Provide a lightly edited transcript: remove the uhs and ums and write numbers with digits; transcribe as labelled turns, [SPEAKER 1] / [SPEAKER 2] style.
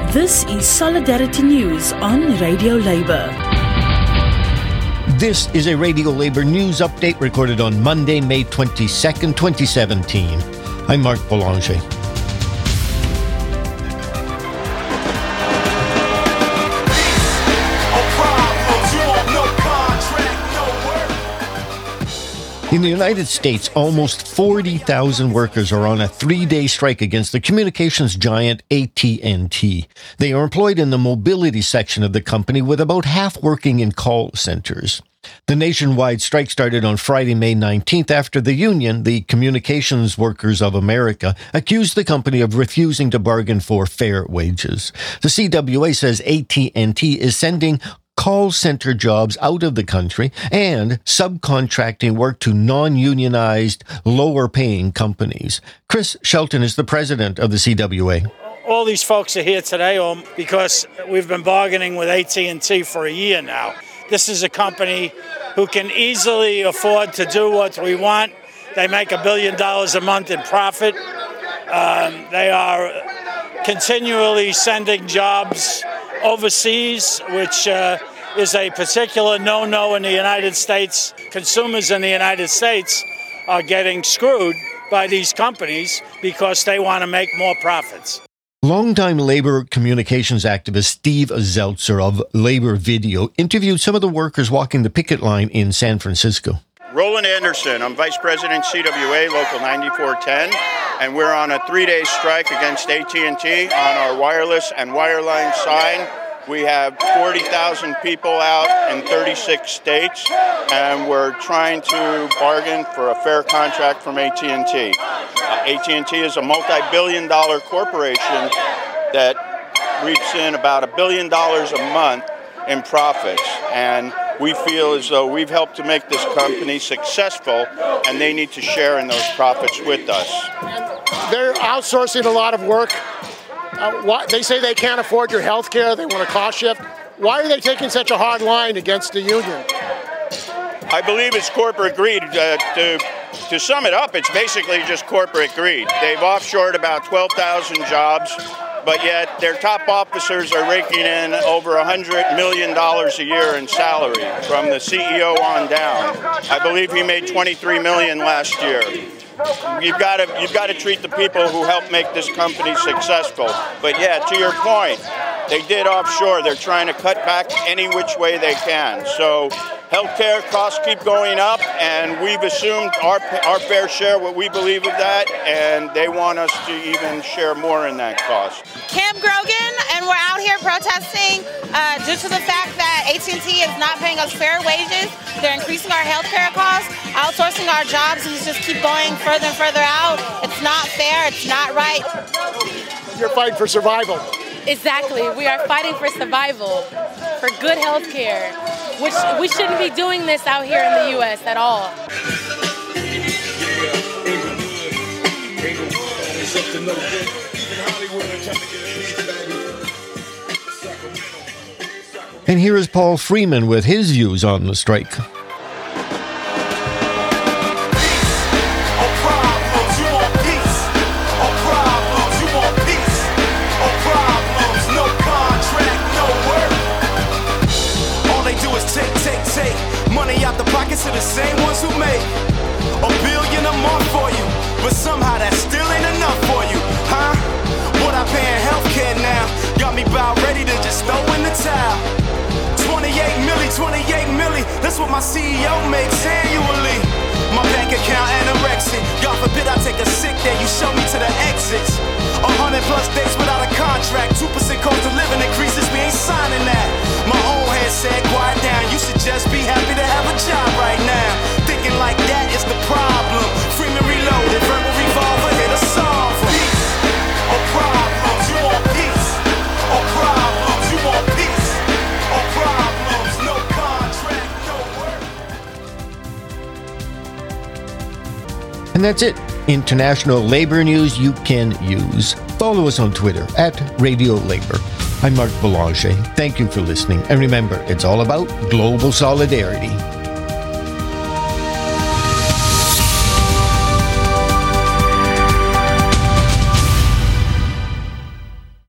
[SPEAKER 1] This is Solidarity News on Radio Labour.
[SPEAKER 2] This is a Radio Labour news update recorded on Monday, May 22nd, 2017. I'm Mark Boulanger. In the United States, almost 40,000 workers are on a 3-day strike against the communications giant AT&T. They are employed in the mobility section of the company, with about half working in call centers. The nationwide strike started on Friday, May 19th, after the union, the Communications Workers of America, accused the company of refusing to bargain for fair wages. The CWA says AT&T is sending call center jobs out of the country and subcontracting work to non-unionized, lower-paying companies. Chris Shelton is the president of the CWA.
[SPEAKER 3] All these folks are here today because we've been bargaining with AT&T for a year now. This is a company who can easily afford to do what we want. They make $1 billion a month in profit. They are continually sending jobs overseas, which is a particular no-no in the United States. Consumers in the United States are getting screwed by these companies because they want to make more profits.
[SPEAKER 2] Longtime labor communications activist Steve Zeltzer of Labor Video interviewed some of the workers walking the picket line in San Francisco.
[SPEAKER 4] Roland Anderson, I'm Vice President CWA, Local 9410, and we're on a 3-day strike against AT&T on our wireless and wireline sign. We have 40,000 people out in 36 states, and we're trying to bargain for a fair contract from AT&T. AT&T is a multi-billion-dollar corporation that reaps in about $1 billion a month in profits, and we feel as though we've helped to make this company successful, and they need to share in those profits with us.
[SPEAKER 5] They're outsourcing a lot of work. They say they can't afford your health care. They want a cost shift. Why are they taking such a hard line against the union?
[SPEAKER 4] I believe it's corporate greed. To sum it up, it's basically just corporate greed. They've offshored about 12,000 jobs, but yet their top officers are raking in over $100 million a year in salary from the CEO on down. I believe he made $23 million last year. You've got to treat the people who help make this company successful. But yeah, to your point, they did offshore. They're trying to cut back any which way they can. So healthcare costs keep going up, and we've assumed our fair share, what we believe of that, and they want us to even share more in that cost.
[SPEAKER 6] Kim Grogan, and we're out here protesting due to the fact that AT&T is not paying us fair wages. They're increasing our healthcare costs, outsourcing our jobs, and just keep going further and further out. It's not fair. It's not right.
[SPEAKER 5] You're fighting for survival.
[SPEAKER 7] Exactly. We are fighting for survival, for good health care, which we shouldn't be doing this out here in the U.S. at all.
[SPEAKER 2] And here is Paul Freeman with his views on the strike.
[SPEAKER 8] To the same ones who make $1 billion a month for you, but somehow that still ain't enough for you, huh? What I pay in healthcare now got me about ready to just throw in the towel. 28 milli, that's what my CEO makes annually. My bank account anorexic, God forbid I take a sick day, you show me to the exits. 100+ days without a contract, 2% cost of living increases, we ain't signing that. My old head said, quiet down, you should just be happy to have a job right now. Thinking like that is the problem. Freeman reloaded, verbal revolver, hit a solver. Peace or problems, you want peace or problems, you want peace or problems, no contract, no work.
[SPEAKER 2] And that's it. International labor news you can use. Follow us on Twitter @Radio Labor. I'm Mark Boulanger. Thank you for listening. And remember, it's all about global solidarity.